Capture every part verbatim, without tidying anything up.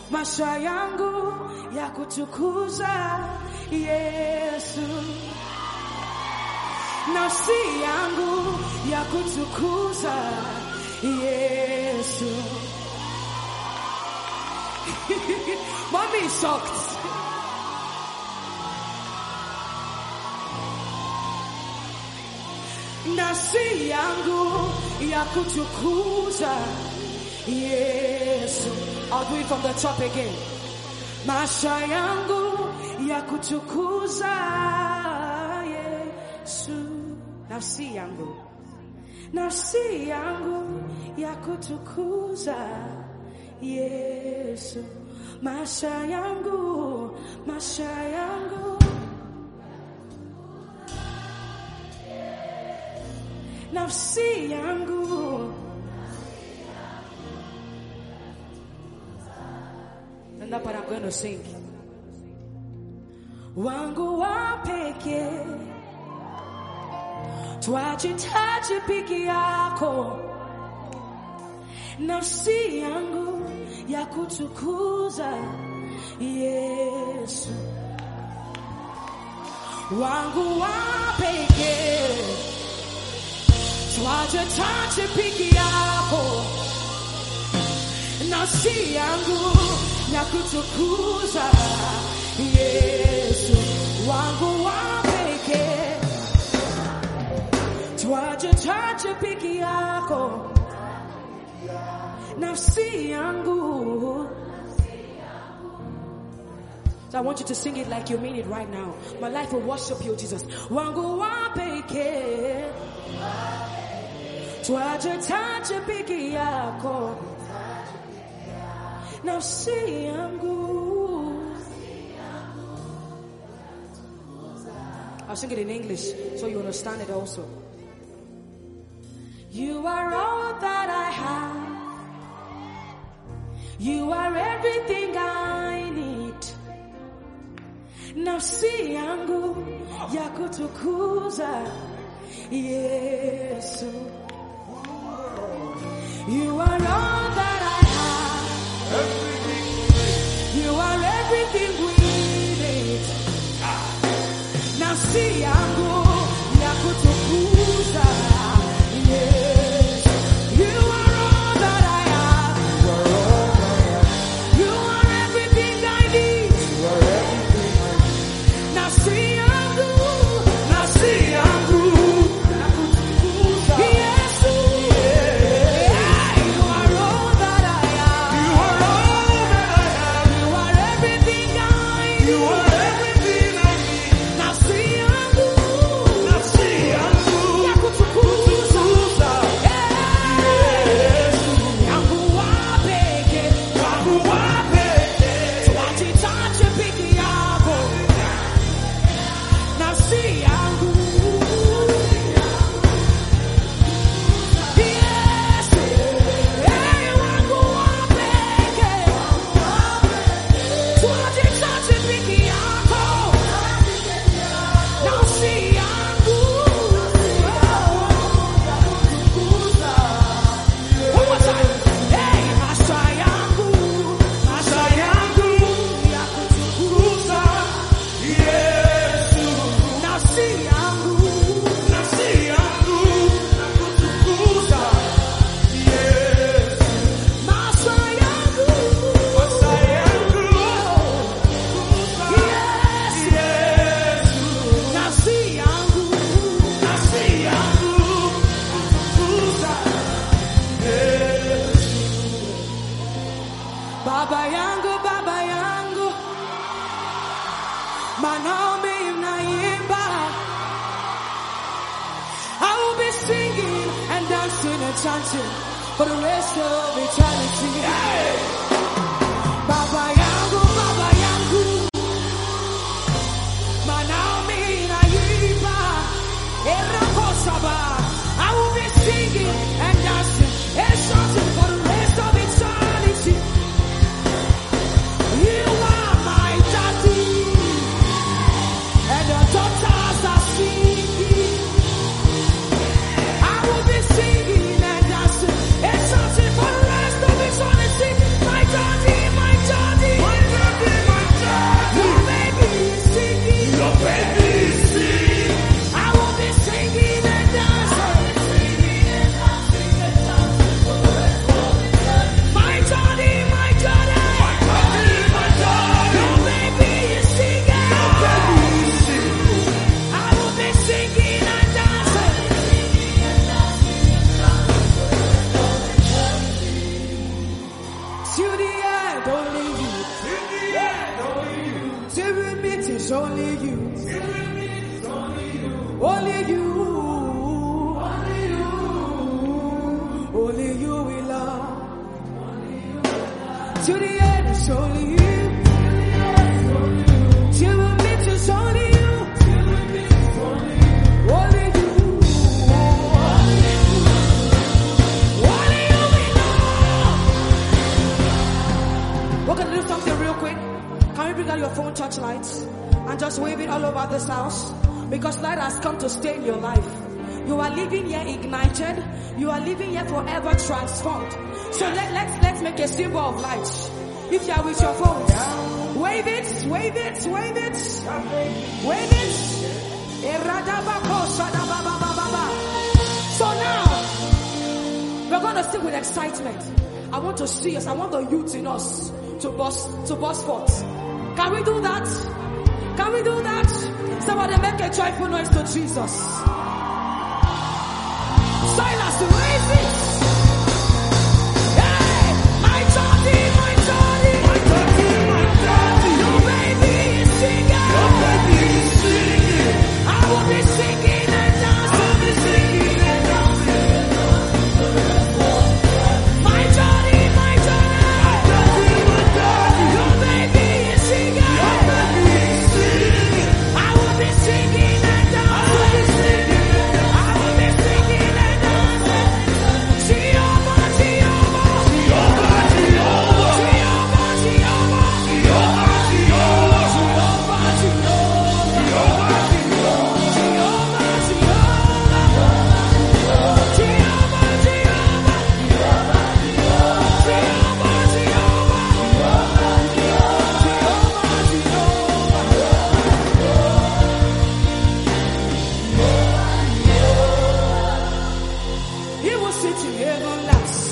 Maisha yangu ya kutukuza Yesu. Nafsi yangu ya kutukuza Yesu. Mommy is shocked. Nafsi yangu ya kutukuza Yesu. I'll do it from the top again. Maisha yangu ya kutukuza Yesu. Nafsi yangu, nafsi yangu ya kutukuza Yesu. Maisha yangu, maisha yangu, nafsi yangu. And that's what I'm going to sing. Wangu wa pekee, twajitaji peke yako. Nafsi yangu ya kutukuza Yesu. Wangu wa pekee, twajitaji peke yako. Nafsi yangu ya kutukuza Yesu. Wangu wa pekee, twajitaji peke yako. Nafsi yangu. So I want you to sing it like you mean it right now. My life will worship you, Jesus. Wangu wa pekee, twajitaji peke yako. Nafsi yangu. I'll sing it in English so you understand it also. You are all that I have. You are everything I need. Nafsi yangu ya kutukuza Yesu. You are all that I have. You are everything we need. Nafsi yangu ya kutukuza Yesu. You are all that I have. You are everything I need. Nafsi yangu, nafsi yangu ya kutukuza Yesu. You are all that I have. You are all that I have. You are everything I need. You are everything I need. Nafsi yangu, nafsi yangu ya kutukuza Yesu. Yangu wa pekee, yangu wa pekee, twajitaji peke yako. Nafsi yangu, Yesu. Hey, wangu wa pekee, twajitaji peke yako. Nafsi yangu. One more time. Hey, maisha yangu, maisha yangu ya kutukuza Yesu. Nafsi yangu, nafsi yangu ya kutukuza Yesu. Maisha yangu, maisha yangu Yesu. Nafsi yangu, nafsi yangu kutukuza Yesu. Baba yangu, baba yangu, maombi naimba. I will be singing and dancing and chanting for the rest of eternity. Baba yangu, baba yangu, maombi naimba. Erakosaba. I will be singing and dancing and chanting for the rest of eternity. You are my daddy, and the daughters are singing. I will be singing and dancing and chanting for the rest of eternity. My it's only you. Only you. Only you we love. To the end, it's only you. Till we meet, it's only you. Only you. Only you we love. We're gonna do something real quick. Can we bring out your phone touch lights and just wave it all over this house? Because light has come to stay in your life. You are living here ignited. You are living here forever transformed. So let, let's let's make a symbol of light. If you are with your phones, wave it, wave it, wave it, wave it. So now we're gonna sing with excitement. I want to see us. I want the youth in us to burst to burst forth. Can we do that? Can we do that? Somebody make a joyful noise to Jesus. Silas, raise it. Hey, my daddy, my daddy, my daddy, my daddy. Your baby is singing. Your baby is singing. I will be singing and dancing. I will be singing and dancing. My daddy, my daddy, my daddy, my daddy. Your baby is singing. Your baby is singing. I will be singing and dancing. I will be singing. I will be singing and dancing. Jehovah, Jehovah, Jehovah, Jehovah, Jehovah, Jehovah, Jehovah, Jehovah, He will sit in heaven last.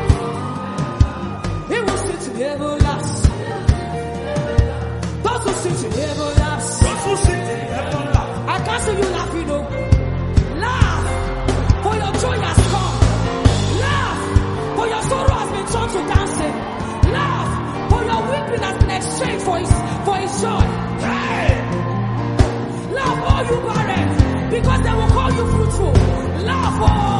He will sit in heaven last. Those who sit in heaven last. Those who sit in heaven last. I can't see you laughing, no. Laugh, for your joy has come. Laugh, for your sorrow has been turned to dancing. Laugh, for your weeping has been exchanged for his for his joy. Hey! Laugh, all you barren, because they will call you fruitful. Laugh, oh.